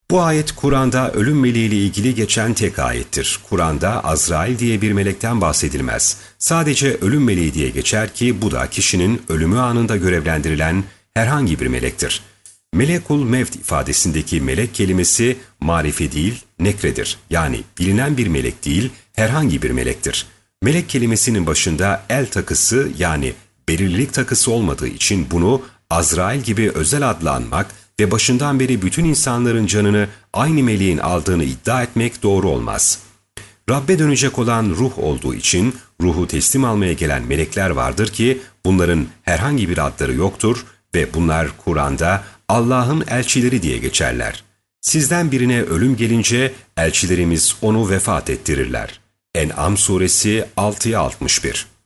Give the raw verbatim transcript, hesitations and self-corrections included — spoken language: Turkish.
Bu ayet Kur'an'da ölüm meleğiyle ilgili geçen tek ayettir. Kur'an'da Azrail diye bir melekten bahsedilmez. Sadece ölüm meleği diye geçer ki bu da kişinin ölümü anında görevlendirilen herhangi bir melektir. Melekul Mevt ifadesindeki melek kelimesi marife değil, nekredir. Yani bilinen bir melek değil, herhangi bir melektir. Melek kelimesinin başında el takısı yani belirlilik takısı olmadığı için bunu Azrail gibi özel adla anmak ve başından beri bütün insanların canını aynı meleğin aldığını iddia etmek doğru olmaz. Rabbe dönecek olan ruh olduğu için ruhu teslim almaya gelen melekler vardır ki bunların herhangi bir adları yoktur ve bunlar Kur'an'da Allah'ın elçileri diye geçerler. Sizden birine ölüm gelince elçilerimiz onu vefat ettirirler. En'am suresi altıya altmış bir.